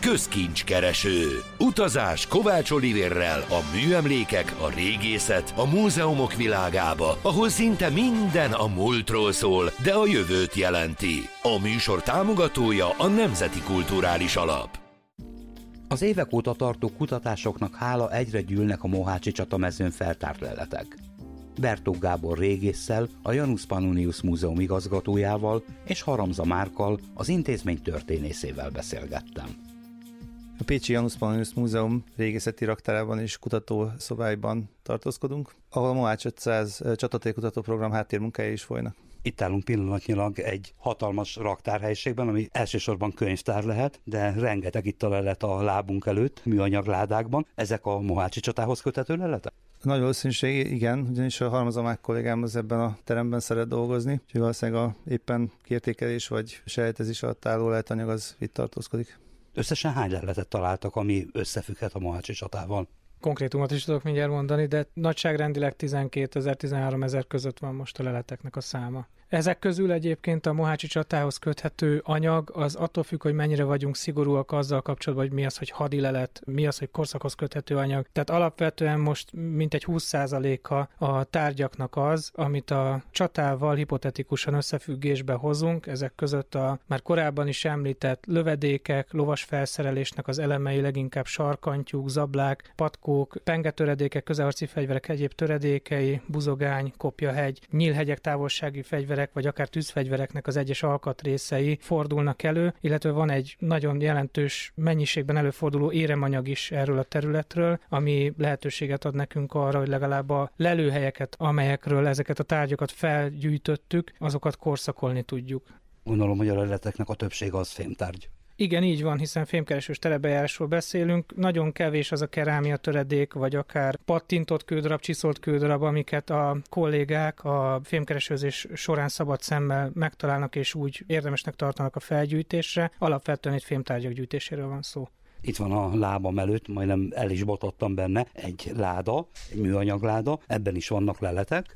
közkincskereső. Utazás Kovács Olivérrel a műemlékek, a régészet, a múzeumok világába, ahol szinte minden a múltról szól, de a jövőt jelenti. A műsor támogatója a Nemzeti Kulturális Alap. Az évek óta tartó kutatásoknak hála egyre gyűlnek a Mohácsi csatamezőn feltárt leletek. Bertók Gábor régésszel, a Janus Pannonius Múzeum igazgatójával és Haramza Márkkal, az intézmény történészével beszélgettem. A pécsi Janus Pannonius Múzeum régészeti raktárában és kutatószobáiban tartózkodunk, ahol a Mohács 500 csatatékutató program háttérmunkái is folynak. Itt állunk pillanatnyilag egy hatalmas raktárhelyiségben, ami elsősorban könyvtár lehet, de rengeteg itt a lelet a lábunk előtt, műanyag ládákban. Ezek a Mohácsi csatához köthető leletek? Nagy valószínűség, igen, ugyanis a Haramza Márk kollégám az ebben a teremben szeret dolgozni, úgyhogy valószínűleg a éppen kiértékelés vagy sejtezés alatt álló leletanyag az itt tartózkodik. Összesen hány leletet találtak, ami összefügghet a Mohácsi csatával? Konkrétumot is tudok mindjárt mondani, de nagyságrendileg 12 000, 13 000 között van most a leleteknek a száma. Ezek közül egyébként a Mohácsi csatához köthető anyag az attól függ, hogy mennyire vagyunk szigorúak azzal kapcsolatban, hogy mi az, hogy hadilelet, mi az, hogy korszakhoz köthető anyag. Tehát alapvetően most mintegy 20%-a a tárgyaknak az, amit a csatával hipotetikusan összefüggésbe hozunk. Ezek között a már korábban is említett lövedékek, lovas felszerelésnek az elemei, leginkább sarkantyúk, zablák, patkók, pengetöredékek, közelharci fegyverek egyéb töredékei, buzogány, kopjahegy, nyílhegyek távolsági fegyverek, vagy akár tűzfegyvereknek az egyes alkatrészei fordulnak elő, illetve van egy nagyon jelentős mennyiségben előforduló éremanyag is erről a területről, ami lehetőséget ad nekünk arra, hogy legalább a lelőhelyeket, amelyekről ezeket a tárgyakat felgyűjtöttük, azokat korszakolni tudjuk. Gondolom, hogy a leleteknek a többsége az fémtárgy. Igen, így van, hiszen fémkeresős terebejárásról beszélünk. Nagyon kevés az a kerámia töredék, vagy akár pattintott kődarab, csiszolt kődarab, amiket a kollégák a fémkeresőzés során szabad szemmel megtalálnak, és úgy érdemesnek tartanak a felgyűjtésre. Alapvetően egy fémtárgyak gyűjtéséről van szó. Itt van a lábam előtt, majdnem el is botottam benne, egy láda, egy műanyagláda, ebben is vannak leletek.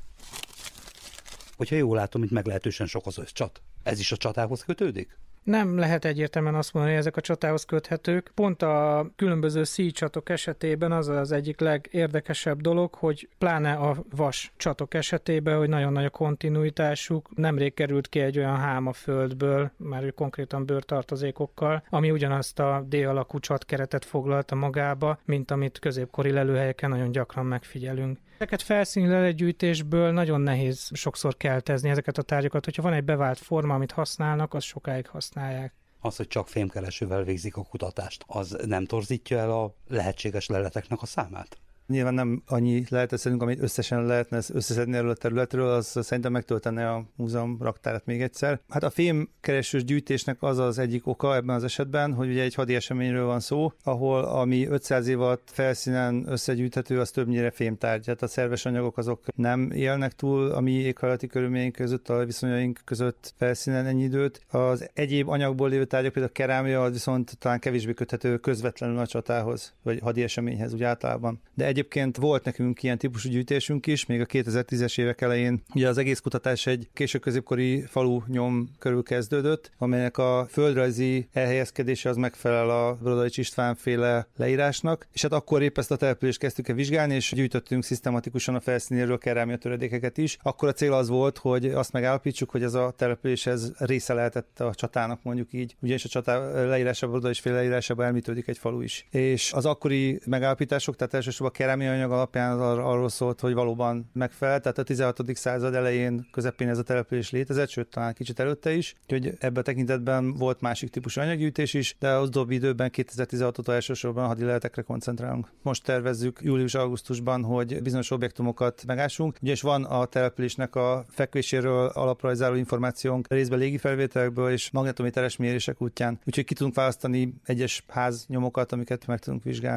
Hogyha jól látom, itt meglehetősen sok az összcsat. Ez is a csatához kötődik? Nem lehet egyértelműen azt mondani, hogy ezek a csatához köthetők. Pont a különböző szíjcsatok esetében az az egyik legérdekesebb dolog, hogy pláne a vas csatok esetében, hogy nagyon nagy a kontinuitásuk. Nemrég került ki egy olyan hám a földből, már konkrétan bőrtartozékokkal, ami ugyanazt a D-alakú csatkeretet foglalta magába, mint amit középkori lelőhelyeken nagyon gyakran megfigyelünk. Ezeket felszíni leletgyűjtésből nagyon nehéz sokszor keltezni ezeket a tárgyakat. Hogyha van egy bevált forma, amit használnak, az sokáig használják. Az, hogy csak fémkeresővel végzik a kutatást, az nem torzítja el a lehetséges leleteknek a számát? Nyilván nem annyi lehetett szerint, amit összesen lehetne összeszedni erről a területről, az szerintem megtöltene a múzeum raktárát még egyszer. Hát a fémkeresős gyűjtésnek az az egyik oka ebben az esetben, hogy ugye egy hadi eseményről van szó, ahol ami 500 év alatt felszínen összegyűjthető, az többnyire fémtárgy. Hát a szerves anyagok azok nem élnek túl a mi éghajlati körülményeink között, a viszonyaink között felszínen ennyi időt. Az egyéb anyagból lévő tárgyak, például a kerámia, az viszont talán kevésbé köthető közvetlenül a csatához, vagy hadi eseményhez úgy általában. De egyébként volt nekünk ilyen típusú gyűjtésünk is, még a 2010-es évek elején. Ugye az egész kutatás egy késő középkori falu nyom körül kezdődött, amelynek a földrajzi elhelyezkedése az megfelel a Brodaics István féle leírásnak, és hát akkor épp ezt a települést kezdtük el vizsgálni, és gyűjtöttünk szisztematikusan a felszínéről kerámia töredékeket is. Akkor a cél az volt, hogy azt megállapítsuk, hogy ez a település ez része lehetett a csatának, mondjuk így. Ugyanis a csatá leírásában, Brodaics féle leírásában említődik egy falu is. És az akkori megállapítások, tehát elsősorban a kerámia anyag alapján arról szólt, hogy valóban megfelel, tehát a 16. század elején, közepén ez a település létezett, sőt talán kicsit előtte is, úgyhogy ebben a tekintetben volt másik típusú anyaggyűjtés is, de az utóbbi időben 2016 óta elsősorban a hadi leletekre koncentrálunk. Most tervezzük július-augusztusban, hogy bizonyos objektumokat megássunk, ugyanis van a településnek a fekvéséről alaprajzáló információnk részben légifelvételekből és magnetométeres mérések útján, úgyhogy ki tudunk választani egyes háznyomokat, amiket meg tudunk vizsgálni.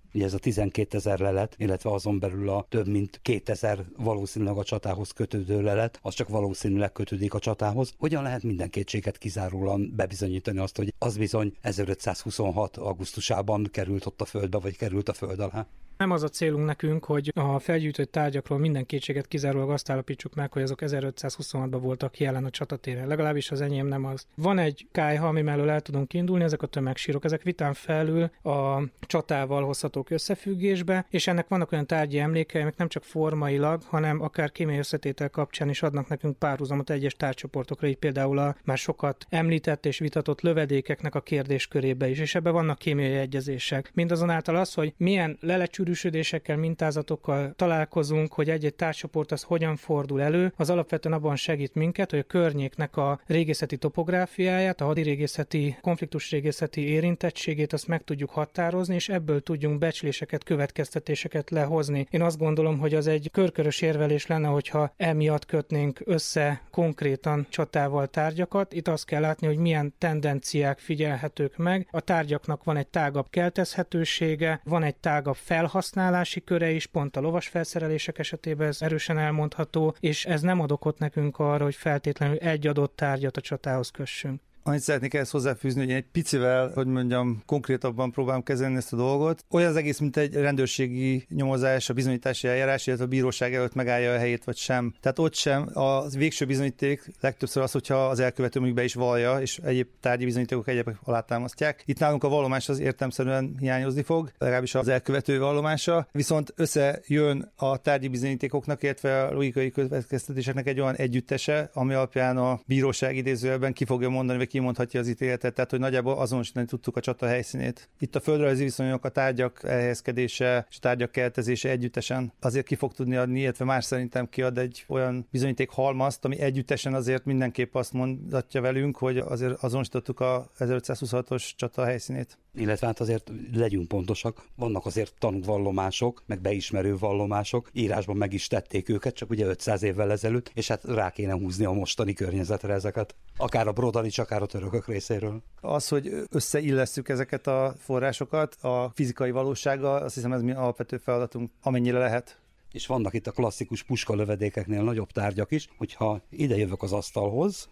Ugye ez a 12 000 lelet, illetve azon belül a több mint 2000 valószínűleg a csatához kötődő lelet, az csak valószínűleg kötődik a csatához. Hogyan lehet minden kétséget kizárólag bebizonyítani azt, hogy az bizony 1526. augusztusában került ott a földbe, vagy került a föld alá? Nem az a célunk nekünk, hogy a felgyűjtött tárgyakról minden kétséget kizárólag azt állapítsuk meg, hogy azok 1526-ban voltak jelen a csatatéren. Legalábbis az enyém nem az. Van egy kályha, ami mellől el tudunk indulni, ezek a tömegsírok. Ezek vitán felül a csatával hozhatók összefüggésbe, és ennek vannak olyan tárgyi emlékei, amik nem csak formailag, hanem akár kémiai összetétel kapcsán is adnak nekünk párhuzamot egyes tárgycsoportokra, így például a már sokat említett és vitatott lövedékeknek a kérdéskörébe is, és ebben vannak kémiai egyezések. Mindazonáltal az, hogy milyen lelecsűrűsödésekkel, mintázatokkal találkozunk, hogy egy-egy tárgycsoport az hogyan fordul elő, az alapvetően abban segít minket, hogy a környéknek a régészeti topográfiáját, a hadirégészeti, konfliktusrégészeti érintettségét azt meg tudjuk határozni, és ebből tudjunk becsléseket, következtetéseket lehozni. Én azt gondolom, hogy az egy körkörös érvelés lenne, hogyha emiatt kötnénk össze konkrétan csatával tárgyakat. Itt azt kell látni, hogy milyen tendenciák figyelhetők meg. A tárgyaknak van egy tágabb keltezhetősége, van egy tágabb felhasználási köre is, pont a lovas felszerelések esetében ez erősen elmondható, és ez nem ad okot nekünk arra, hogy feltétlenül egy adott tárgyat a csatához kössünk. Annyit szeretnék ehhez hozzáfűzni, hogy én egy picivel, hogy mondjam, konkrétabban próbálom kezelni ezt a dolgot. Olyan az egész, mint egy rendőrségi nyomozás, a bizonyítási eljárás, illetve a bíróság előtt megállja a helyét, vagy sem. Tehát ott sem a végső bizonyíték legtöbbször az, hogyha az elkövető mondjuk be is vallja, és egyéb tárgyi bizonyítékok egyébek alátámasztják. Itt nálunk a vallomás az értelemszerűen hiányozni fog, legalábbis az elkövető vallomása, viszont összejön a tárgyi bizonyítékoknak, illetve a logikai következtetéseknek egy olyan együttese, ami alapján a bíróság idézőjelben ki fogja mondani, vagy kimondhatja az ítéletet, tehát hogy nagyjából azonosítani tudtuk a csata helyszínét. Itt a földrajzi viszonyok, a tárgyak elhelyezkedése és a tárgyak keltezése együttesen azért ki fog tudni adni, illetve más szerintem kiad egy olyan bizonyíték halmazt, ami együttesen azért mindenképp azt mondatja velünk, hogy azért azonosítottuk a 1526-os csata helyszínét. Illetve hát azért legyünk pontosak, vannak azért tanúvallomások, meg beismerő vallomások, írásban meg is tették őket, csak ugye 500 évvel ezelőtt, és hát rá kéne húzni a mostani környezetre ezeket, akár a Brodanics, akár a törökök részéről. Az, hogy összeillesszük ezeket a forrásokat a fizikai valósággal, azt hiszem ez mi alapvető feladatunk, amennyire lehet. És vannak itt a klasszikus puskalövedékeknél nagyobb tárgyak is, hogyha ide jövök az asztalhoz,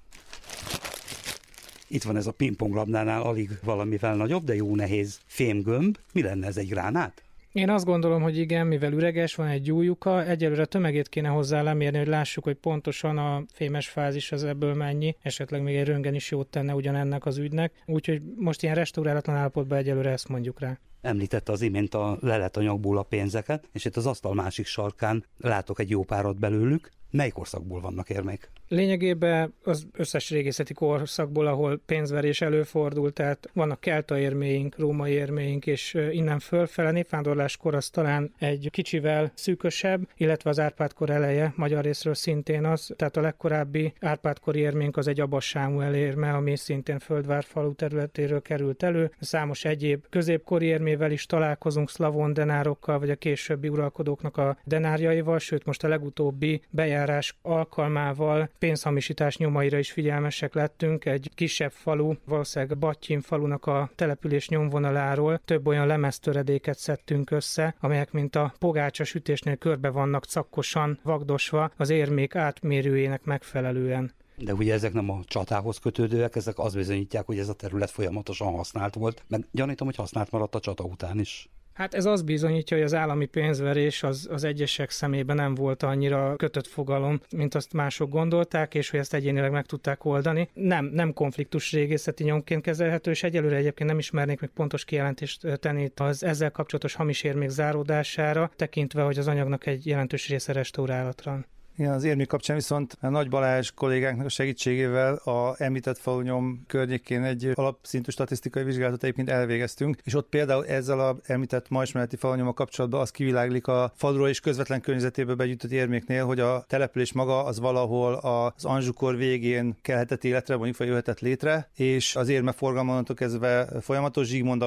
itt van ez a pingponglabdánál alig valamivel nagyobb, de jó nehéz fémgömb. Mi lenne ez, egy gránát? Én azt gondolom, hogy igen, mivel üreges, van egy gyújjuka, egyelőre tömegét kéne hozzá lemérni, hogy lássuk, hogy pontosan a fémes fázis az ebből mennyi, esetleg még egy röntgen is jót tenne ugyanennek az ügynek, úgyhogy most ilyen restaurálatlan állapotban egyelőre ezt mondjuk rá. Említette az imént a leletanyagból a pénzeket, és itt az asztal másik sarkán látok egy jó párat belőlük. Mely korszakból vannak érmék? Lényegében az összes régészeti korszakból, ahol pénzverés előfordult, tehát vannak kelta érméink, római érméink, és innen fölfele népvándorláskor az talán egy kicsivel szűkösebb, illetve az Árpád-kor eleje magyar részről szintén az, tehát a legkorábbi Árpád-kori érménk az egy Abbas Sámuel érme, ami szintén Földvár falu területéről került elő. Számos egyéb középkori érmével is találkozunk, szlavon denárokkal, vagy a későbbi uralkodóknak a denárjaival, sőt most a legutóbbi bejárás alkalmával pénzhamisítás nyomaira is figyelmesek lettünk. Egy kisebb falu, valószínűleg Battyim falunak a település nyomvonaláról több olyan lemeztöredéket szedtünk össze, amelyek mint a pogácsa sütésnél körbe vannak cakkosan vagdosva az érmék átmérőjének megfelelően. De ugye ezek nem a csatához kötődőek, ezek azt bizonyítják, hogy ez a terület folyamatosan használt volt, meg gyanítom, hogy használt maradt a csata után is. Hát ez azt bizonyítja, hogy az állami pénzverés az egyesek szemében nem volt annyira kötött fogalom, mint azt mások gondolták, és hogy ezt egyénileg meg tudták oldani. Nem konfliktus régészeti nyomként kezelhető, és egyelőre egyébként nem ismernék még pontos kijelentést tenni az ezzel kapcsolatos hamis érmék záródására, tekintve, hogy az anyagnak egy jelentős része restaurálatlan. Igen, az érmék kapcsán viszont a Nagy Balázs kollégáknak a segítségével a említett falunyom környékén egy alapszintű statisztikai vizsgálatot egyébként elvégeztünk, és ott például ezzel a említett ma ismereti falunyommal kapcsolatban az kiviláglik a faluról és közvetlen környezetéből begyűjtött érméknél, hogy a település maga az valahol az Anzsukor végén kelhetett életre, mondjuk vagy jöhetett létre, és az érme forgalma onnantól kezdve folyamatos Zsigmond alatt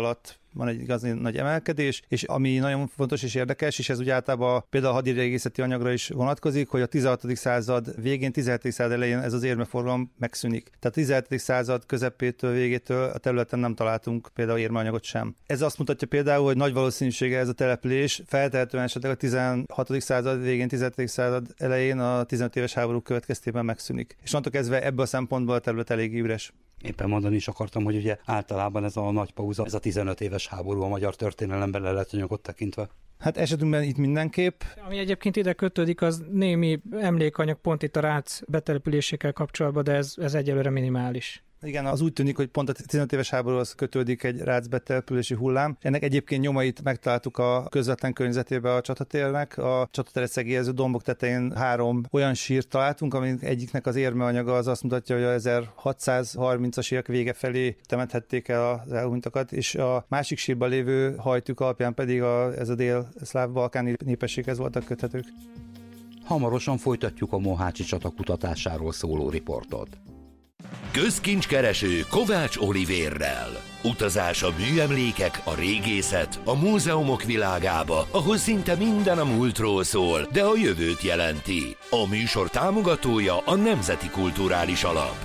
van egy igazi nagy emelkedés, és ami nagyon fontos és érdekes, és ez úgy általában például a hadirégészeti anyagra is vonatkozik, hogy a 16. század végén, 17. század elején ez az érmeforgalom megszűnik. Tehát a 17. század közepétől, végétől a területen nem találtunk például érmeanyagot sem. Ez azt mutatja például, hogy nagy valószínűsége ez a település feltehetően esetleg a 16. század végén, 17. század elején a 15 éves háború következtében megszűnik. És onnantól kezdve ebből a szempontból a terület elég üres. Éppen mondani is akartam, hogy ugye általában ez a nagy pauza, ez a 15 éves háború a magyar történelemben leletanyagot tekintve. Hát esetünkben itt mindenképp. Ami egyébként ide kötődik, az némi emlékanyag pont itt a Rác betelepülésékkel kapcsolatban, de ez egyelőre minimális. Igen, az úgy tűnik, hogy pont a 15 éves háborúhoz kötődik egy Rác betelepülési hullám. Ennek egyébként nyomait megtaláltuk a közvetlen környezetében a csatatérnek. A csatateret szegélyező dombok tetején 3 olyan sírt találtunk, amik egyiknek az érmeanyaga az azt mutatja, hogy a 1630-as évek vége felé temethették el az elhunytakat, és a másik sírban lévő hajtük alapján pedig ez a dél-szláv balkáni népességhez voltak köthetők. Hamarosan folytatjuk a mohácsi csata kutatásáról szóló riportot. Közkincskereső Kovács Olivérrel. Utazás a műemlékek, a régészet, a múzeumok világába, ahol szinte minden a múltról szól, de a jövőt jelenti. A műsor támogatója a Nemzeti Kulturális Alap.